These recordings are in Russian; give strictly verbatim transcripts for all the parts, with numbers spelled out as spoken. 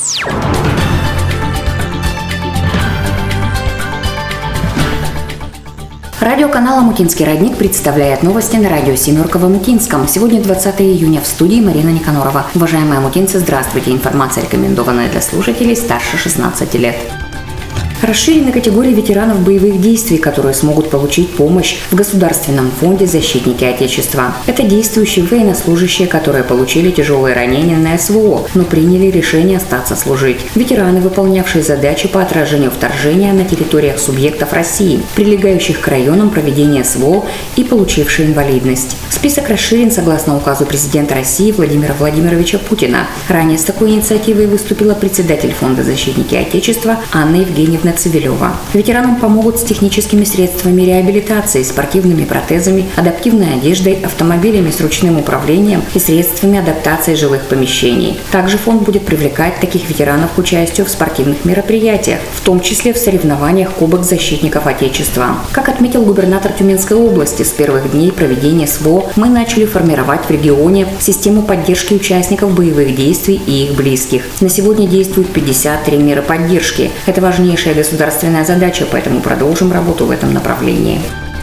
Радиоканал «Омутинский родник» представляет новости на радио «Семерка» в Омутинском. Сегодня двадцатого июня, в студии Марина Никанорова. Уважаемые омутинцы, здравствуйте. Информация, рекомендованная для слушателей старше шестнадцати лет. Расширены категории ветеранов боевых действий, которые смогут получить помощь в Государственном фонде «Защитники Отечества». Это действующие военнослужащие, которые получили тяжелые ранения на СВО, но приняли решение остаться служить. Ветераны, выполнявшие задачи по отражению вторжения на территориях субъектов России, прилегающих к районам проведения СВО и получившие инвалидность. Список расширен согласно указу президента России Владимира Владимировича Путина. Ранее с такой инициативой выступила председатель фонда «Защитники Отечества» Анна Евгеньевна Цивилева. Ветеранам помогут с техническими средствами реабилитации, спортивными протезами, адаптивной одеждой, автомобилями с ручным управлением и средствами адаптации жилых помещений. Также фонд будет привлекать таких ветеранов к участию в спортивных мероприятиях, в том числе в соревнованиях Кубок защитников Отечества. Как отметил губернатор Тюменской области, с первых дней проведения СВО мы начали формировать в регионе систему поддержки участников боевых действий и их близких. На сегодня действуют пятьдесят три меры поддержки. Это важнейшая государственная задача, поэтому продолжим работу в этом направлении.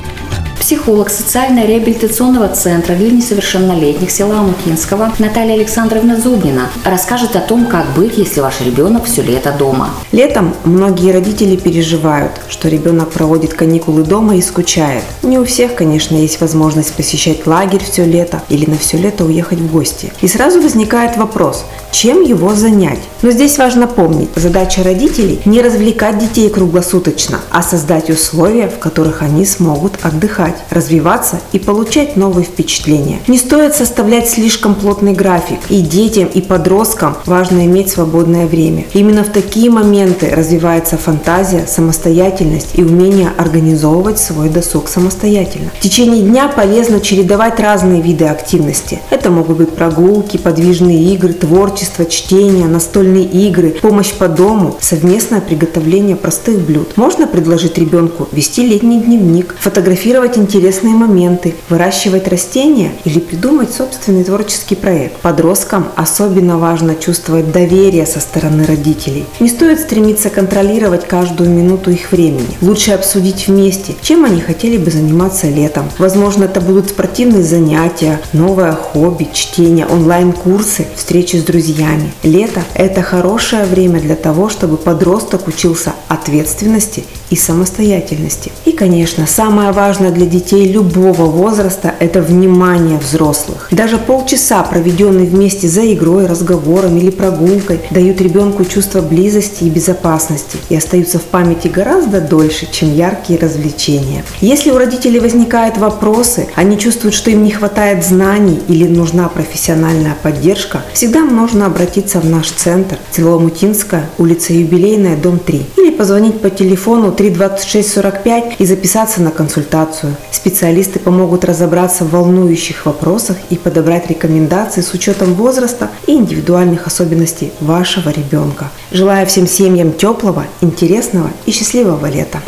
Психолог социально-реабилитационного центра для несовершеннолетних села Омутинского Наталья Александровна Зубнина расскажет о том, как быть, если ваш ребенок все лето дома. Летом многие родители переживают, что ребенок проводит каникулы дома и скучает. Не у всех, конечно, есть возможность посещать лагерь все лето или на все лето уехать в гости. И сразу возникает вопрос, чем его занять? Но здесь важно помнить, задача родителей не развлекать детей круглосуточно, а создать условия, в которых они смогут отдыхать, развиваться и получать новые впечатления. Не стоит составлять слишком плотный график. И детям, и подросткам важно иметь свободное время. Именно в такие моменты развивается фантазия, самостоятельность и умение организовывать свой досуг самостоятельно. В течение дня полезно чередовать разные виды активности. Это могут быть прогулки, подвижные игры, творчество, чтение, настольные игры, помощь по дому, совместное приготовление простых блюд. Можно предложить ребенку вести летний дневник, фотографировать интересные моменты, выращивать растения или придумать собственный творческий проект. Подросткам особенно важно чувствовать доверие со стороны родителей. Не стоит стремиться контролировать каждую минуту их времени. Лучше обсудить вместе, чем они хотели бы заниматься летом. Возможно, это будут спортивные занятия, новое хобби, чтение, онлайн-курсы, встречи с друзьями. Лето – это хорошее время для того, чтобы подросток учился ответственности и самостоятельности. И, конечно, самое важное для детей любого возраста – это внимание взрослых. Даже полчаса, проведенные вместе за игрой, разговором или прогулкой, дают ребенку чувство близости и безопасности и остаются в памяти гораздо дольше, чем яркие развлечения. Если у родителей возникают вопросы, они чувствуют, что им не хватает знаний или нужна профессиональная поддержка, всегда можно обратиться в наш центр, село Омутинское, улица Юбилейная, дом три, или позвонить по телефону три двадцать шесть сорок пять и записаться на консультацию. Специалисты помогут разобраться в волнующих вопросах и подобрать рекомендации с учетом возраста и индивидуальных особенностей вашего ребенка. Желаю всем семьям теплого, интересного и счастливого лета.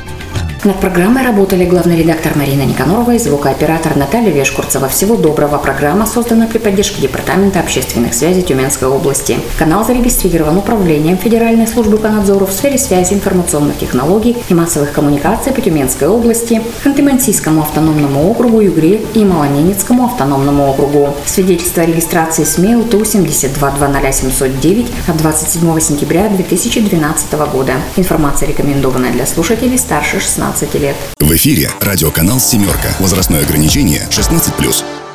Над программой работали главный редактор Марина Никанорова и звукооператор Наталья Вешкурцева. Всего доброго. Программа создана при поддержке Департамента общественных связей Тюменской области. Канал зарегистрирован Управлением Федеральной службы по надзору в сфере связи, информационных технологий и массовых коммуникаций по Тюменской области, Ханты-Мансийскому автономному округу, Югре и Малоненецкому автономному округу. Свидетельство о регистрации СМИ УТУ семьдесят два двадцать семьсот девять от двадцать седьмого сентября две тысячи двенадцатого года. Информация, рекомендованная для слушателей старше шестнадцати лет. В эфире радиоканал «Семерка». Возрастное ограничение шестнадцать плюс.